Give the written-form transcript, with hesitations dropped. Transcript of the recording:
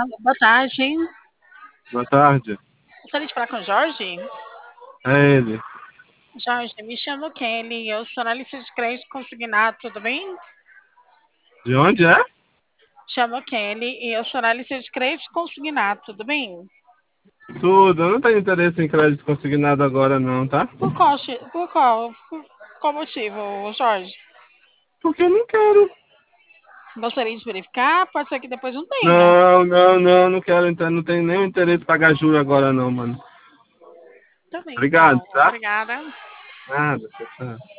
Boa tarde. Boa tarde. Gostaria de falar com o Jorge. É ele. Jorge, me chamo Kelly, eu sou analista de crédito consignado, tudo bem? De onde é? Chamo Kelly e eu sou analista de crédito consignado, tudo bem? Tudo. Eu não tenho interesse em crédito consignado agora não, tá? Por qual motivo, Jorge? Porque eu não quero. Gostaria de verificar? Pode ser que depois não tenha. Não quero entrar. Não tenho nenhum interesse em pagar juros agora não, mano. Tá bem, Obrigado, então. tá? Obrigada. Nada, tchau.